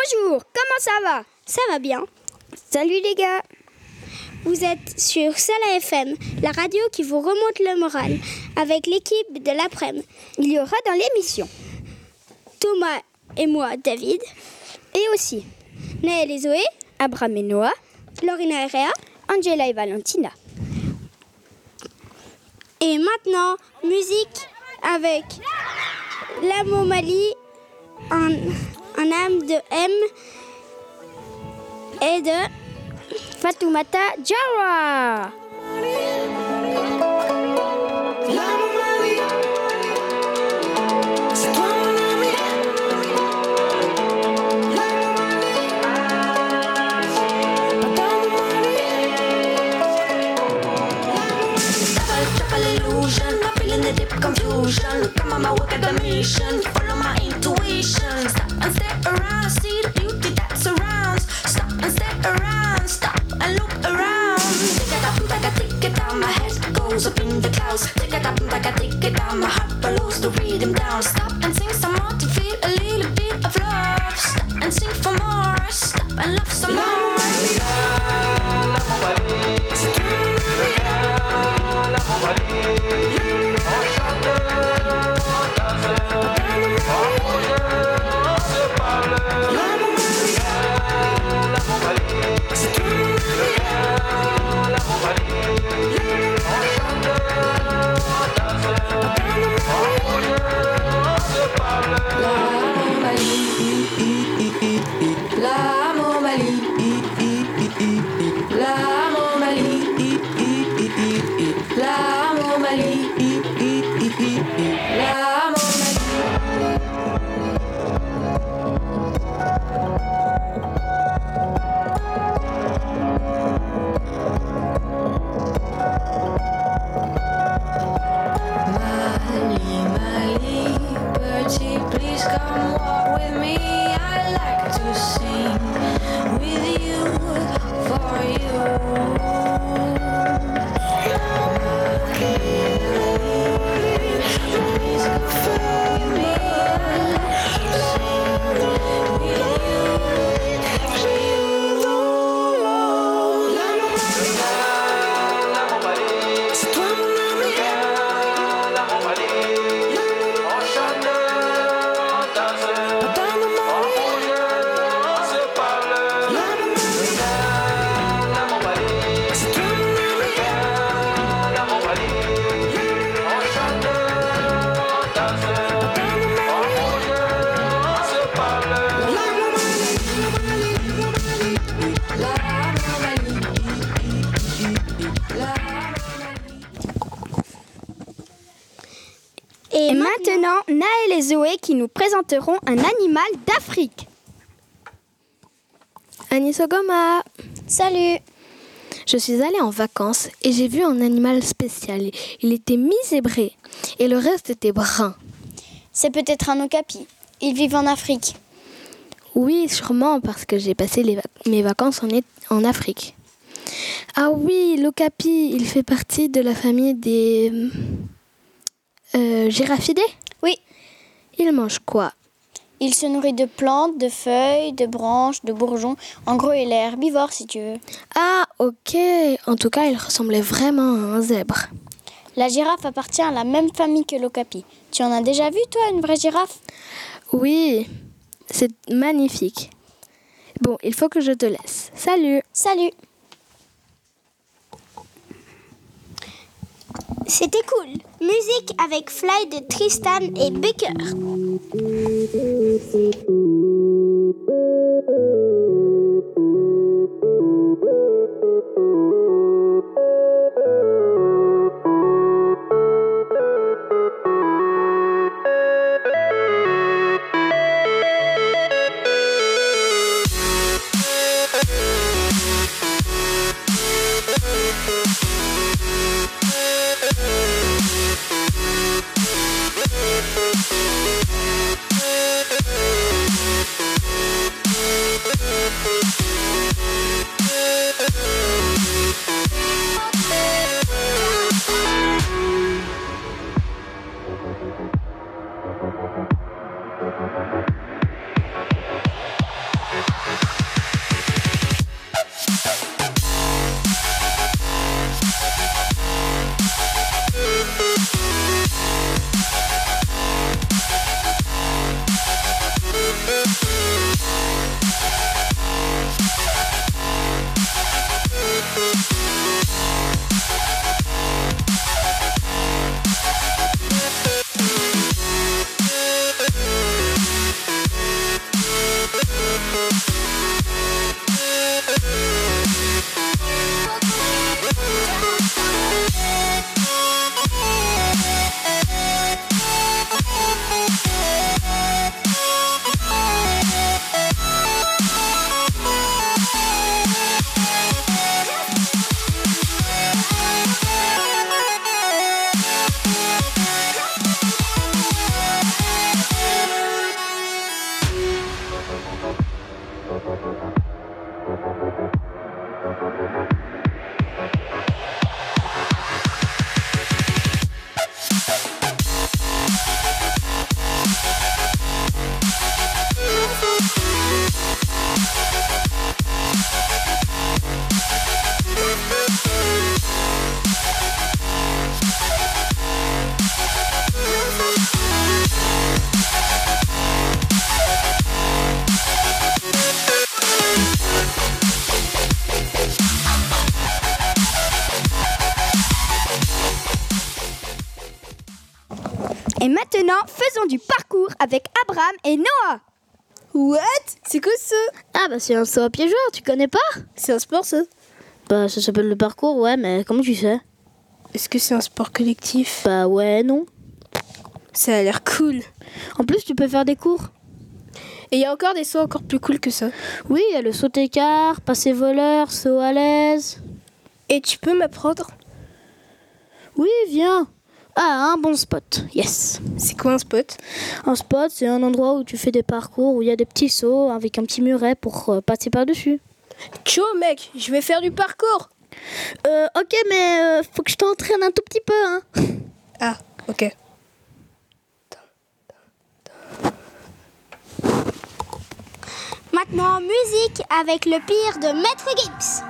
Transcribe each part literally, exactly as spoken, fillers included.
Bonjour, comment ça va? Ça va bien. Salut les gars. Vous êtes sur Sala F M, la radio qui vous remonte le moral, avec l'équipe de l'après-midi. Il y aura dans l'émission Thomas et moi, David. Et aussi Naël et Zoé. Abraham et Noah. Lorina et Réa. Angela et Valentina. Et maintenant, musique avec La Momali en, en âme de M et de Fatoumata Diawara. Confusion, come on my work at the mission, follow my intuition, stop and step around, see the beauty that surrounds, stop and step around, stop and look around, take it up and take a take it down, my head goes up in the clouds, take it up and take a take it down, my heart follows the rhythm down, stop and sing some more to feel a little bit of love, stop and sing for more, stop and love some more. Et maintenant, Naël et Zoé qui nous présenteront un animal d'Afrique. Anisogoma. Salut. Je suis allée en vacances et j'ai vu un animal spécial. Il était mi-zébré et le reste était brun. C'est peut-être un okapi. Ils vivent en Afrique. Oui, sûrement parce que j'ai passé les vac- mes vacances en, en Afrique. Ah oui, l'okapi, il fait partie de la famille des euh, girafidés. Oui. Il mange quoi? Il se nourrit de plantes, de feuilles, de branches, de bourgeons. En gros, il est herbivore si tu veux. Ah, ok. En tout cas, il ressemblait vraiment à un zèbre. La girafe appartient à la même famille que l'okapi. Tu en as déjà vu, toi, une vraie girafe? Oui, c'est magnifique. Bon, il faut que je te laisse. Salut. Salut. C'était cool. Musique avec Fly de Tristan et Baker. We'll be right back. Maintenant, faisons du parcours avec Abraham et Noah. What? C'est quoi ça? Ah bah c'est un saut à pieds joint, tu connais pas? C'est un sport ça? Bah ça s'appelle le parcours, ouais, mais comment tu sais? Est-ce que c'est un sport collectif? Bah ouais, non. Ça a l'air cool. En plus, tu peux faire des cours. Et il y a encore des sauts encore plus cool que ça. Oui, il y a le saut écart, passer voleur, saut à l'aise. Et tu peux m'apprendre? Oui, viens. Ah, un bon spot, yes. C'est quoi un spot? Un spot, c'est un endroit où tu fais des parcours, où il y a des petits sauts avec un petit muret pour euh, passer par-dessus. Ciao mec, je vais faire du parcours. Euh, ok, mais euh, faut que je t'entraîne un tout petit peu, hein. Ah, ok. Maintenant, musique avec le pire de Maître Gims.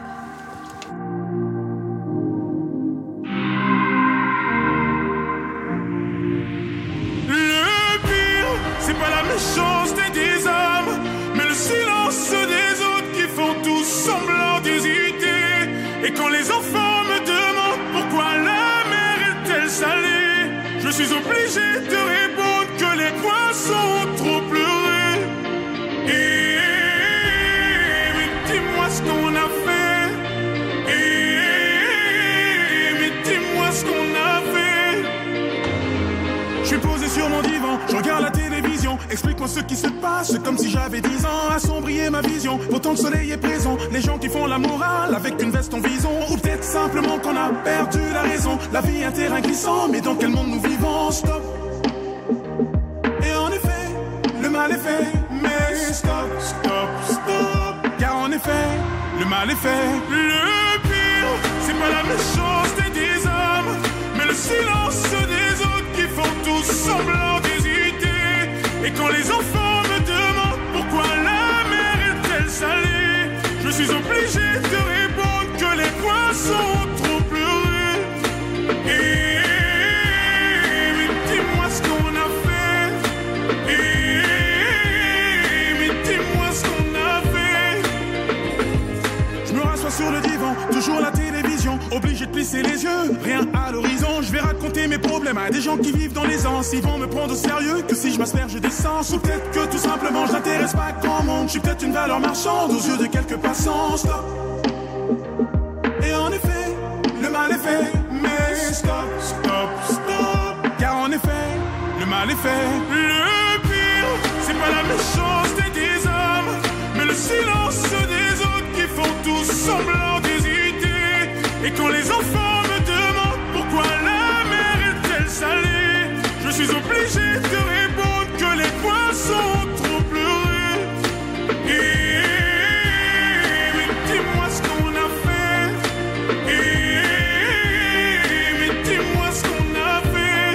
Le pire, c'est pas la méchanceté des hommes, mais le silence des autres qui font tous semblant d'hésiter. Et quand les enfants me demandent pourquoi la mer est-elle salée, je suis obligé de répondre que les poissons ont trop pleuré. Et mais dis-moi ce qu'on a fait. Et mais dis-moi ce qu'on a fait. Je suis posé sur mon divan, je regarde la télévision. Explique-moi ce qui se passe, comme si j'avais dix ans. Assombrir ma vision, pourtant le soleil est présent. Les gens qui font la morale avec une veste en vison. Ou peut-être simplement qu'on a perdu la raison. La vie est un terrain glissant, mais dans quel monde nous vivons? Stop. Et en effet, le mal est fait. Mais stop, stop, stop. Car en effet, le mal est fait. Le pire, c'est pas la méchanceté des hommes, mais le silence des autres qui font tous semblant d'hésiter. Et quand les enfants me demandent pourquoi la mer est-elle salée, je suis obligé de répondre que les poissons ont trop pleuré. Et mais dis-moi ce qu'on a fait. Et mais dis-moi ce qu'on a fait. Je me rassois sur le divan, toujours la télévision, obligé de plisser les yeux, rien à l'horizon. Je vais raconter mes problèmes à des gens qui vivent dans l'aisance. Ils vont me prendre au sérieux que si je m'asperge d'essence. Ou peut-être que tout simplement je n'intéresse pas grand monde. Je suis peut-être une valeur marchande aux yeux de quelques passants. Stop. Et en effet, le mal est fait. Mais stop, stop, stop. Car en effet, le mal est fait. Le pire, c'est pas la méchanceté des hommes, mais le silence des autres qui font tous semblant d'hésiter. Et quand les enfants me demandent pourquoi la mer est-elle salée, je suis obligé de répondre que les poissons ont trop pleuré. Et mais dis-moi ce qu'on a fait. Et mais dis-moi ce qu'on a fait.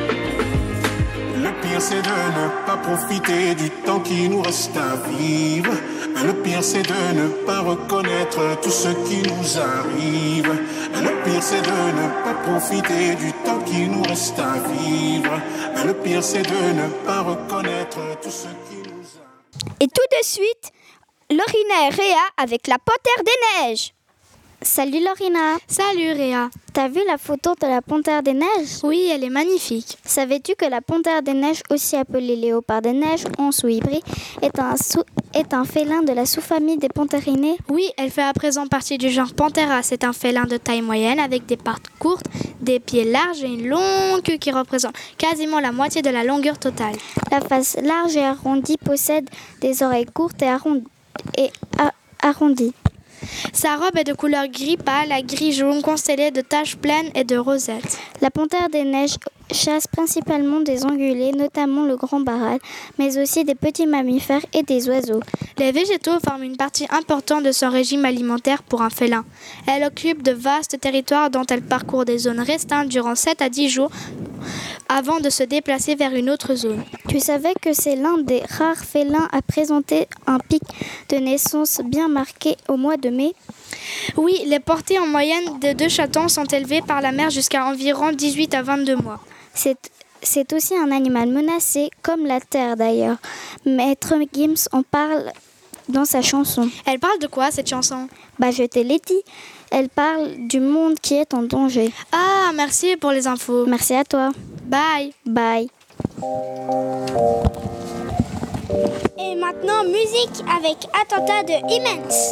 Le pire c'est de ne pas profiter du temps qui nous reste à vivre. Le pire c'est de ne pas reconnaître tout ce qui nous arrive. Le pire c'est de ne pas profiter du temps qui nous reste à vivre. Le pire c'est de ne pas reconnaître tout ce qui nous arrive. Et tout de suite, Lorina et Réa avec la Panthère des Neiges. Salut Lorina. Salut Réa. T'as vu la photo de la Panthère des Neiges? Oui, elle est magnifique. Savais-tu que la Panthère des Neiges, aussi appelée léopard des neiges, once ou hybride, est un, sous- est un félin de la sous-famille des Pantherinés? Oui, elle fait à présent partie du genre Panthera. C'est un félin de taille moyenne avec des pattes courtes, des pieds larges et une longue queue qui représente quasiment la moitié de la longueur totale. La face large et arrondie possède des oreilles courtes et, arrond- et a- arrondies. Sa robe est de couleur gris pâle à gris jaune constellée de taches pleines et de rosettes. La Panthère des Neiges chasse principalement des ongulés, notamment le grand baral, mais aussi des petits mammifères et des oiseaux. Les végétaux forment une partie importante de son régime alimentaire pour un félin. Elle occupe de vastes territoires dont elle parcourt des zones restreintes durant sept à dix jours avant de se déplacer vers une autre zone. Tu savais que c'est l'un des rares félins à présenter un pic de naissance bien marqué au mois de mai? Oui, les portées en moyenne de deux chatons sont élevées par la mère jusqu'à environ dix-huit à vingt-deux mois. C'est, c'est aussi un animal menacé, comme la terre d'ailleurs. Maître Gims en parle dans sa chanson. Elle parle de quoi cette chanson? Bah je te l'ai dit, elle parle du monde qui est en danger. Ah, merci pour les infos. Merci à toi. Bye. Bye. Et maintenant, musique avec Attentat de Immense.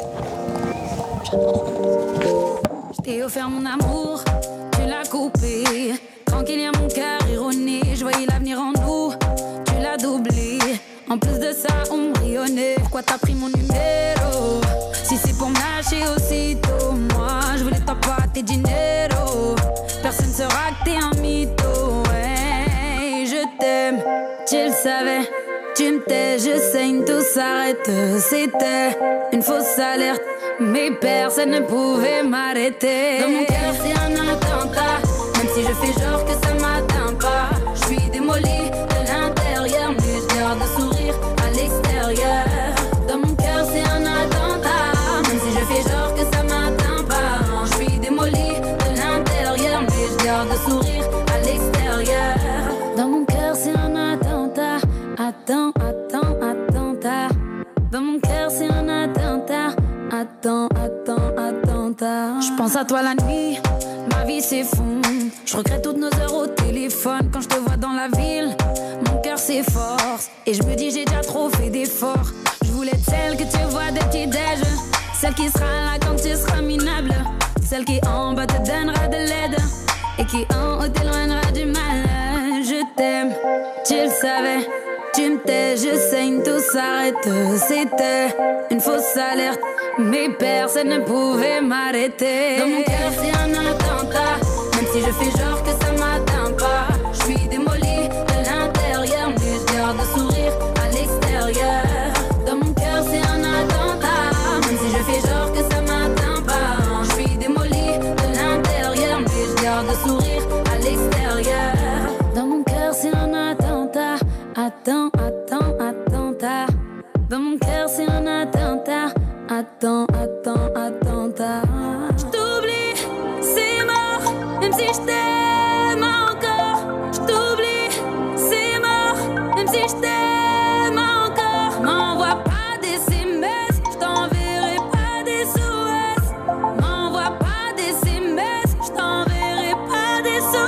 Je t'ai offert mon amour, tu l'as coupé. Tranquille, y'a mon cœur erroné. Je voyais l'avenir en nous, tu l'as doublé. En plus de ça, on brillonnait. Pourquoi t'as pris mon numéro? Si c'est pour me lâcher aussitôt, moi je voulais t'en pas tes dinero. Personne saura que t'es un mytho. Ouais, je t'aime, tu le savais. Tu me tais, je saigne, tout s'arrête. C'était une fausse alerte, mais personne ne pouvait m'arrêter. Dans mon cœur c'est un attentat, même si je fais genre que ça m'atteint pas. Je suis démolie de l'intérieur, mais je garde le sourire à l'extérieur. Dans mon cœur c'est un attentat, même si je fais genre que ça m'atteint pas. Je suis démolie de l'intérieur, mais je garde le sourire à l'extérieur. Dans mon cœur c'est un attentat. Attends, attends, attentat. Dans mon cœur c'est un attentat. Attends, attends, attentat. Je pense à toi la nuit, ma vie s'effondre. Je regrette toutes nos heures au téléphone quand je te vois dans la ville. Mon cœur s'efforce et je me dis j'ai déjà trop fait d'efforts. Je voulais être celle que tu vois des petits déj, celle qui sera là quand tu seras minable, celle qui en bas te donnera de l'aide et qui en haut t'éloignera du mal. Je t'aime, tu le savais. Tu me tais, je saigne, tout s'arrête. C'était une fausse alerte, mais personne ne pouvait m'arrêter. Dans mon cœur c'est un attentat, même si je fais genre que ça m'atteint pas. Je suis démolie de l'intérieur, mais je garde le sourire à l'extérieur. Dans mon cœur c'est un attentat, même si je fais genre que ça m'atteint pas. Je suis démolie de l'intérieur, mais je garde le sourire à l'extérieur. Dans mon cœur c'est un attentat. Attends, attends, attentat. Dans mon cœur c'est un attentat. Attends, attends, attentat. J't'oublie, c'est mort. Même si j't'aime encore. J't'oublie, c'est mort. Même si j't'aime encore. M'envoie pas des S M S, j't'enverrai pas des S O S. M'envoie pas des S M S, j't'enverrai pas des S O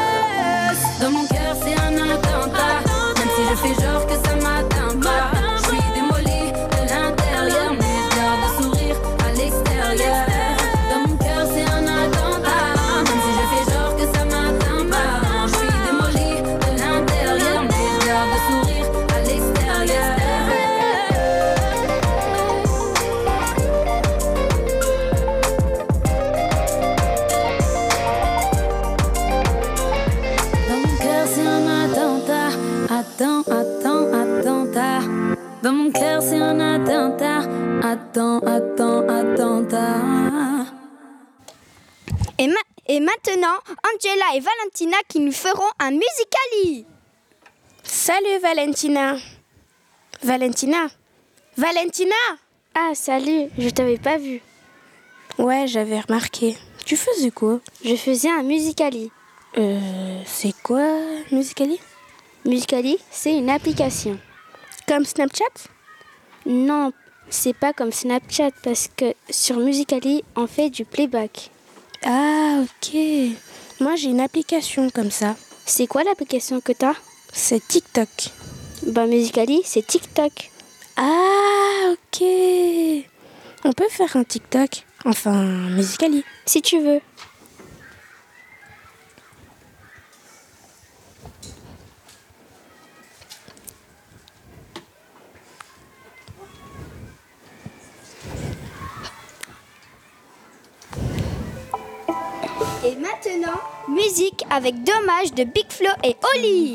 S. Dans mon cœur c'est un attentat. Je fais genre que ça m'atteint pas. Je suis démolie de l'intérieur, mais je garde le sourire à l'extérieur. Dans mon cœur c'est un attentat, même si je fais genre que ça m'atteint pas. Je suis démolie de l'intérieur, mais je garde le sourire à l'extérieur. Dans mon cœur c'est un attentat. Attends, attends, attentat. Dans mon cœur c'est un attentat. Attends, attends, attentat. Et, ma- et maintenant, Angela et Valentina qui nous feront un Musicali. Salut Valentina. Valentina. Valentina. Ah, salut, je t'avais pas vu. Ouais, j'avais remarqué. Tu faisais quoi? Je faisais un Musicali. Euh, c'est quoi Musicali? Musicali, c'est une application. Comme Snapchat? Non, c'est pas comme Snapchat parce que sur Musicali, on fait du playback. Ah, ok. Moi, j'ai une application comme ça. C'est quoi l'application que t'as? C'est TikTok. Bah, Musicali, c'est TikTok. Ah, ok. On peut faire un TikTok. Enfin, Musicali. Si tu veux. Et maintenant, musique avec Dommage de Big Flo et Oli.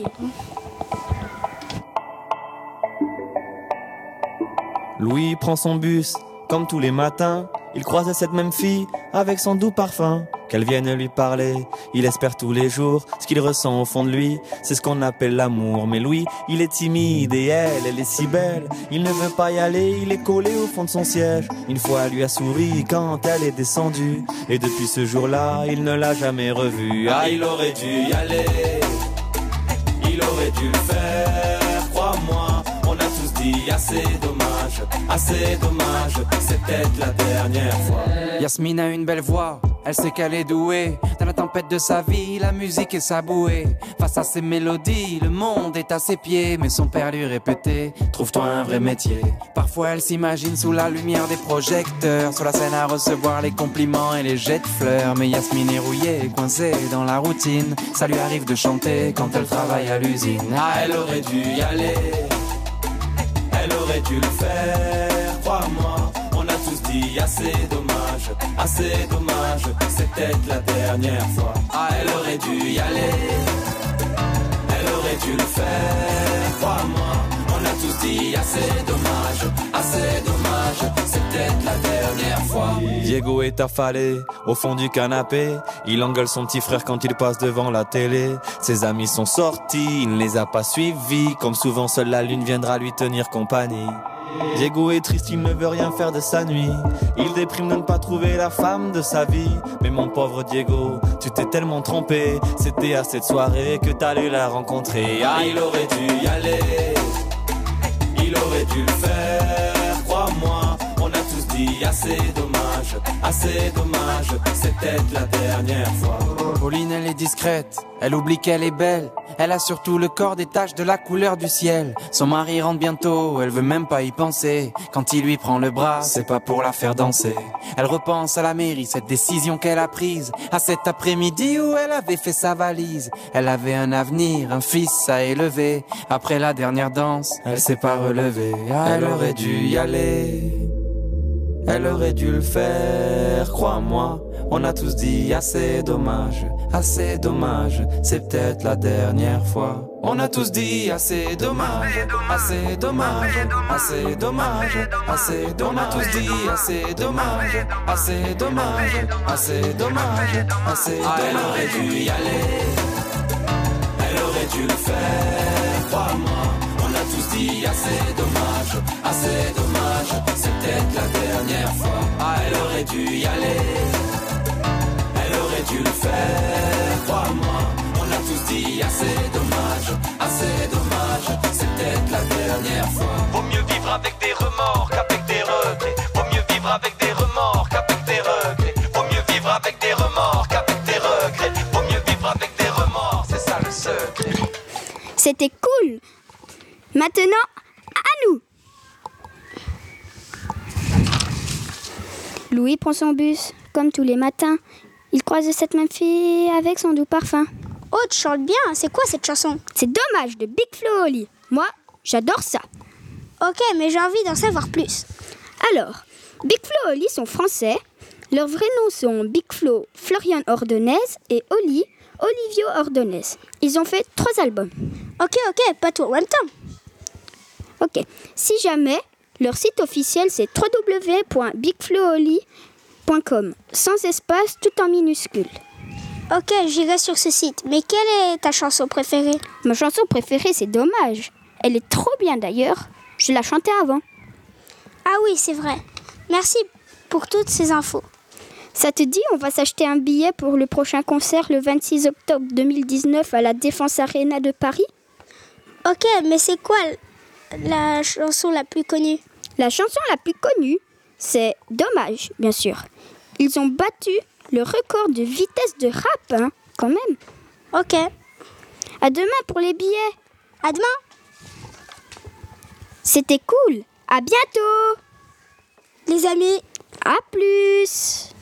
Louis prend son bus, comme tous les matins. Il croise cette même fille avec son doux parfum. Qu'elle vienne lui parler, il espère tous les jours. Ce qu'il ressent au fond de lui, c'est ce qu'on appelle l'amour. Mais Louis, il est timide et elle, elle est si belle. Il ne veut pas y aller, il est collé au fond de son siège. Une fois, elle lui a souri quand elle est descendue. Et depuis ce jour-là, il ne l'a jamais revue. Ah, il aurait dû y aller, il aurait dû le faire, crois-moi. On a tous dit assez dommage, assez dommage, c'est peut-être la dernière fois. Yasmine a une belle voix, elle sait qu'elle est douée. Dans la tempête tempête de sa vie, la musique est sa bouée. Face à ses mélodies, le monde est à ses pieds. Mais son père lui répétait, trouve-toi un vrai métier. Parfois elle s'imagine sous la lumière des projecteurs, sur la scène à recevoir les compliments et les jets de fleurs. Mais Yasmine est rouillée, coincée dans la routine. Ça lui arrive de chanter quand elle travaille à l'usine. Ah, elle aurait dû y aller, elle aurait dû le faire, crois-moi. On a tous dit assez dommage, assez dommage, c'est peut-être la dernière fois. Ah, elle aurait dû y aller, elle aurait dû le faire, crois-moi. On a tous dit assez dommage, assez dommage, c'est peut-être la dernière fois. Diego est affalé au fond du canapé. Il engueule son petit frère quand il passe devant la télé. Ses amis sont sortis, il ne les a pas suivis. Comme souvent, seule la lune viendra lui tenir compagnie. Diego est triste, il ne veut rien faire de sa nuit. Il déprime de ne pas trouver la femme de sa vie. Mais mon pauvre Diego, tu t'es tellement trompé. C'était à cette soirée que t'allais la rencontrer. Ah, il aurait dû y aller, il aurait dû le faire, crois-moi. On a tous dit assez dommage, assez dommage, c'est peut-être la dernière fois. Pauline, elle est discrète, elle oublie qu'elle est belle. Elle a surtout le corps des taches de la couleur du ciel. Son mari rentre bientôt, elle veut même pas y penser. Quand il lui prend le bras, c'est pas pour la faire danser. Elle repense à la mairie, cette décision qu'elle a prise. À cet après-midi où elle avait fait sa valise. Elle avait un avenir, un fils à élever. Après la dernière danse, elle s'est pas relevée. Ah, elle aurait dû y aller, elle aurait dû le faire, crois-moi. On a tous dit assez dommage, assez dommage, c'est peut-être la dernière fois. On a tous dit assez dommage, assez dommage, assez dommage, assez dommage. On a tous dit assez dommage, assez dommage, assez dommage, assez dommage. Ah, elle aurait dû y aller, elle aurait dû le faire, crois-moi. On a tous dit assez dommage, assez dommage, c'est peut-être la dernière fois. Ah, elle aurait dû y aller, elle aurait dû le faire, crois-moi. On a tous dit assez dommage, assez dommage, c'est peut-être la dernière fois. Vaut mieux vivre avec des remords qu'avec des regrets. Vaut mieux vivre avec des remords qu'avec des regrets. Vaut mieux vivre avec des remords qu'avec des regrets. Vaut mieux vivre avec des remords, c'est ça le secret. C'était cool. Maintenant, à nous. Louis prend son bus, comme tous les matins. Il croise cette même fille avec son doux parfum. Oh, tu chantes bien. C'est quoi cette chanson? C'est dommage de Big Flo et Oli. Moi, j'adore ça. Ok, mais j'ai envie d'en savoir plus. Alors, Big Flo et Oli sont français. Leurs vrais noms sont Big Flo, Florian Ordonez et Oli, Olivio Ordonez. Ils ont fait trois albums. Ok, ok, pas tout en même temps. Ok, si jamais, leur site officiel c'est w w w point big flo oli point com, sans espace, tout en minuscule. Ok, j'irai sur ce site. Mais quelle est ta chanson préférée? Ma chanson préférée c'est Dommage. Elle est trop bien d'ailleurs. Je la chantais avant. Ah oui, c'est vrai. Merci pour toutes ces infos. Ça te dit, on va s'acheter un billet pour le prochain concert le vingt-six octobre deux mille dix-neuf à la Défense Arena de Paris? Ok, mais c'est quoi la chanson la plus connue? La chanson la plus connue, c'est Dommage, bien sûr. Ils ont battu le record de vitesse de rap, hein, quand même. Ok. À demain pour les billets. À demain. C'était cool. À bientôt. Les amis. À plus.